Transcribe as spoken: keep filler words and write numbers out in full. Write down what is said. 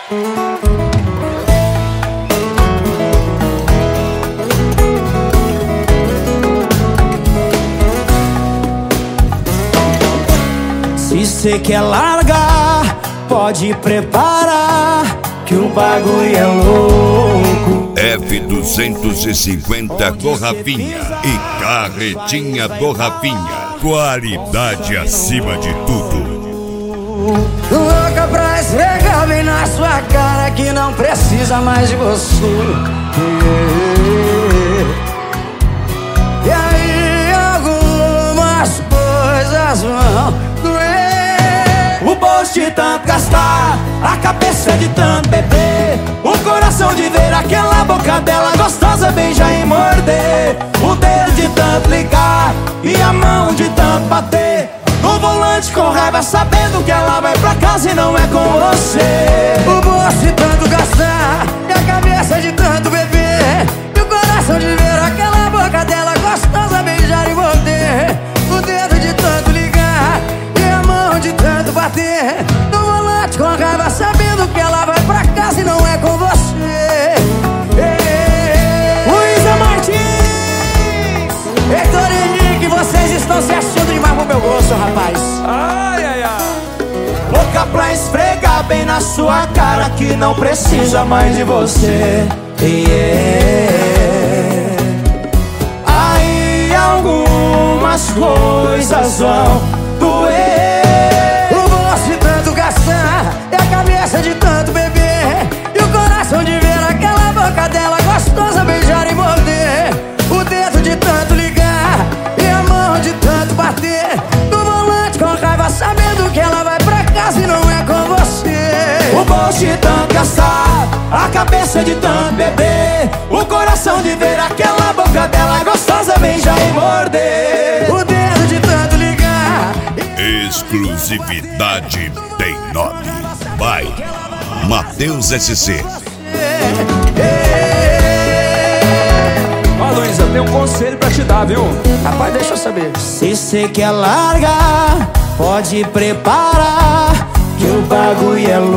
Se cê quer largar, pode preparar, que o bagulho é louco. F duzentos e cinquenta do Rafinha e carretinha do Rafinha. Qualidade acima de tudo. Louca pra esfregar bem na sua cara que não precisa mais de você. E aí algumas coisas vão doer. O bolso de tanto gastar, a cabeça de tanto beber, o coração de ver aquela boca dela gostosa beijar e morder, o dedo de tanto ligar e a mão de tanto bater no volante com raiva, sabendo que ela vai pra casa e não é com você. O bolso de tanto gastar e a cabeça de tanto beber, e o coração de ver aquela boca dela gostosa beijar e morder, o dedo de tanto ligar e a mão de tanto bater no volante com raiva, sabendo que ela vai pra casa e não é com você. Luísa Martins, Heitor Henrique, vocês estão se achando demais pro meu gosto, rapaz. Ai, ai, ai. Louca pra esfregar bem na sua cara que não precisa mais de você. Yeah. Aí algumas coisas vão doer. O bolso de tanto gastar e a cabeça de tanto beber, e o coração de ver aquela boca dela gostosa beijar e morder, o dedo de tanto ligar e a mão de tanto bater no volante com raiva, sabendo que ela vai pra casa e não é com você. O bolso de tanto gastar, a cabeça de tanto beber, o coração de ver aquela boca dela gostosa beijar e morder, o dedo de tanto ligar. Exclusividade tem nome. Vai, Matheus S C. Ó, Luísa, tem um conselho pra te dar, viu? Rapaz, deixa eu saber. Se cê quer largar, pode preparar, que o bagulho é